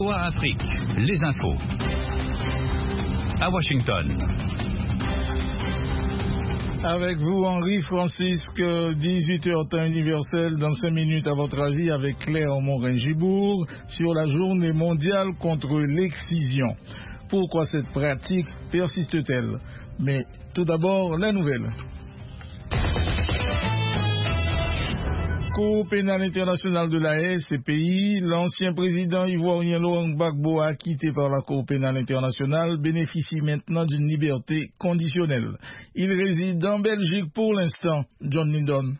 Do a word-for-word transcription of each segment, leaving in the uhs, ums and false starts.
V O A Afrique, les infos. À Washington. Avec vous, Henri Francisque, dix-huit heures temps universel, dans cinq minutes à votre avis, avec Claire Morin-Gibourg, sur la journée mondiale contre l'excision. Pourquoi cette pratique persiste-t-elle? Mais tout d'abord, la nouvelle. Cour pénale internationale de la haie, C P I, l'ancien président ivoirien Laurent Gbagbo, acquitté par la Cour pénale internationale, bénéficie maintenant d'une liberté conditionnelle. Il réside en Belgique pour l'instant. John Lindon.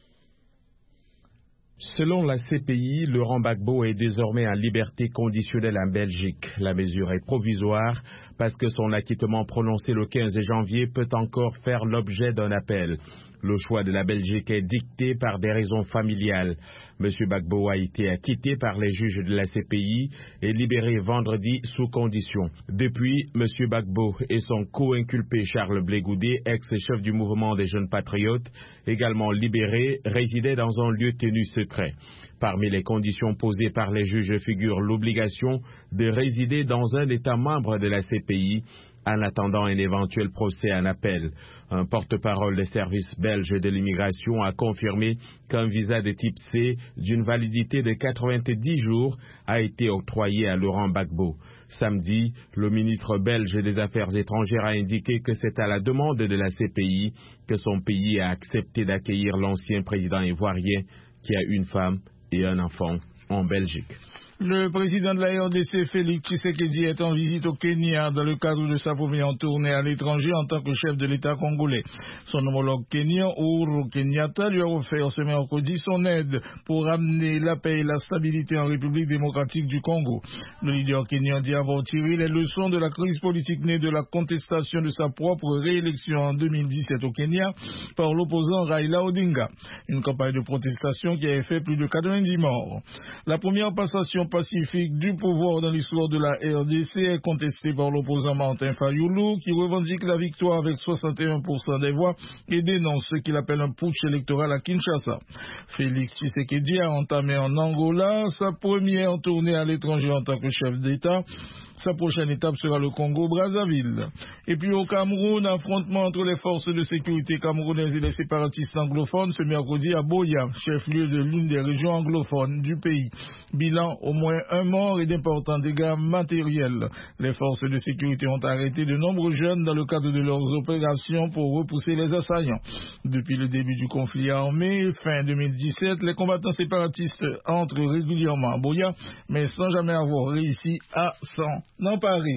Selon la C P I, Laurent Gbagbo est désormais en liberté conditionnelle en Belgique. La mesure est provisoire parce que son acquittement prononcé le quinze janvier peut encore faire l'objet d'un appel. Le choix de la Belgique est dicté par des raisons familiales. M. Gbagbo a été acquitté par les juges de la C P I et libéré vendredi sous condition. Depuis, M. Gbagbo et son co-inculpé Charles Blé Goudé, ex-chef du mouvement des jeunes patriotes, également libérés, résidaient dans un lieu tenu secret. Parmi les conditions posées par les juges figure l'obligation de résider dans un État membre de la C P I, en attendant un éventuel procès en appel. Un porte-parole des services belges de l'immigration a confirmé qu'un visa de type C d'une validité de quatre-vingt-dix jours a été octroyé à Laurent Gbagbo. Samedi, le ministre belge des Affaires étrangères a indiqué que c'est à la demande de la C P I que son pays a accepté d'accueillir l'ancien président ivoirien qui a une femme et un enfant en Belgique. Le président de la R D C, Félix Tshisekedi, est en visite au Kenya dans le cadre de sa première tournée à l'étranger en tant que chef de l'État congolais. Son homologue kenyan, Uhuru Kenyatta, lui a offert ce mercredi son aide pour amener la paix et la stabilité en République démocratique du Congo. Le leader kenyan dit avoir tiré les leçons de la crise politique née de la contestation de sa propre réélection en deux mille dix-sept au Kenya par l'opposant Raila Odinga. Une campagne de protestation qui a fait plus de quatre-vingt-dix morts. La première passation pacifique du pouvoir dans l'histoire de la R D C est contestée par l'opposant Martin Fayulu qui revendique la victoire avec soixante et un pour cent des voix et dénonce ce qu'il appelle un putsch électoral à Kinshasa. Félix Tshisekedi a entamé en Angola sa première tournée à l'étranger en tant que chef d'État. Sa prochaine étape sera le Congo-Brazzaville. Et puis au Cameroun, affrontement entre les forces de sécurité camerounaises et les séparatistes anglophones ce mercredi à Boya, chef-lieu de l'une des régions anglophones du pays. Bilan, au moins un mort et d'importants dégâts matériels. Les forces de sécurité ont arrêté de nombreux jeunes dans le cadre de leurs opérations pour repousser les assaillants. Depuis le début du conflit armé, fin deux mille dix-sept, les combattants séparatistes entrent régulièrement à Boya, mais sans jamais avoir réussi à s'en emparer.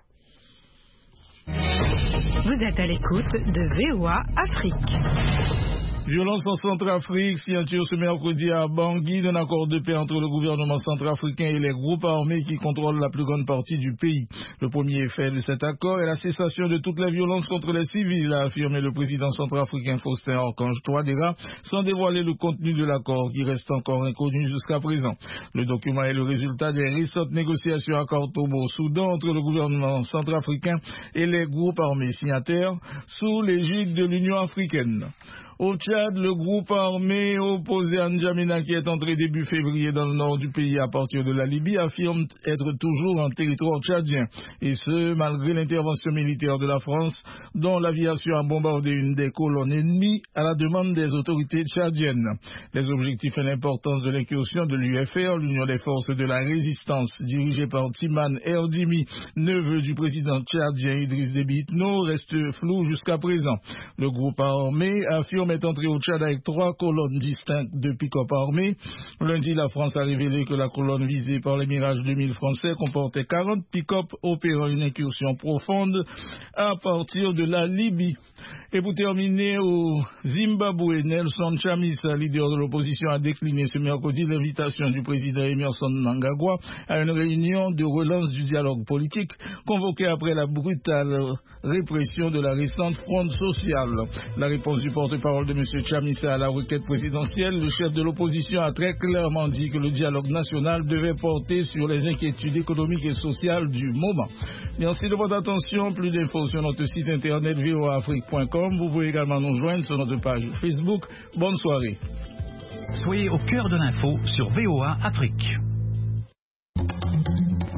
Vous êtes à l'écoute de V O A Afrique. Violence en Centrafrique, signature ce mercredi à Bangui d'un accord de paix entre le gouvernement centrafricain et les groupes armés qui contrôlent la plus grande partie du pays. Le premier effet de cet accord est la cessation de toutes les violences contre les civils, a affirmé le président centrafricain Faustin Archange Touadéra, sans dévoiler le contenu de l'accord qui reste encore inconnu jusqu'à présent. Le document est le résultat des récentes négociations à Khartoum au Soudan entre le gouvernement centrafricain et les groupes armés signataires sous l'égide de l'Union africaine. Au Tchad, le groupe armé opposé à N'Djamena, qui est entré début février dans le nord du pays à partir de la Libye, affirme être toujours en territoire tchadien. Et ce, malgré l'intervention militaire de la France, dont l'aviation a bombardé une des colonnes ennemies à la demande des autorités tchadiennes. Les objectifs et l'importance de l'incursion de l'U F R, l'Union des forces de la résistance, dirigée par Timan Erdimi, neveu du président tchadien Idriss Déby Itno, restent flous jusqu'à présent. Le groupe armé affirme est entré au Tchad avec trois colonnes distinctes de pick-up armés. Lundi, la France a révélé que la colonne visée par les Mirage deux mille français comportait quarante pick-up opérant une incursion profonde à partir de la Libye. Et pour terminer, au Zimbabwe, Nelson Chamisa, leader de l'opposition, a décliné ce mercredi l'invitation du président Emmerson Mnangagwa à une réunion de relance du dialogue politique convoquée après la brutale répression de la récente fronde sociale. La réponse du porte-parole de M. Chamisa à la requête présidentielle, le chef de l'opposition a très clairement dit que le dialogue national devait porter sur les inquiétudes économiques et sociales du moment. Merci de votre attention. Plus d'infos sur notre site internet v o a afrique point com. Vous pouvez également nous joindre sur notre page Facebook. Bonne soirée. Soyez au cœur de l'info sur V O A Afrique.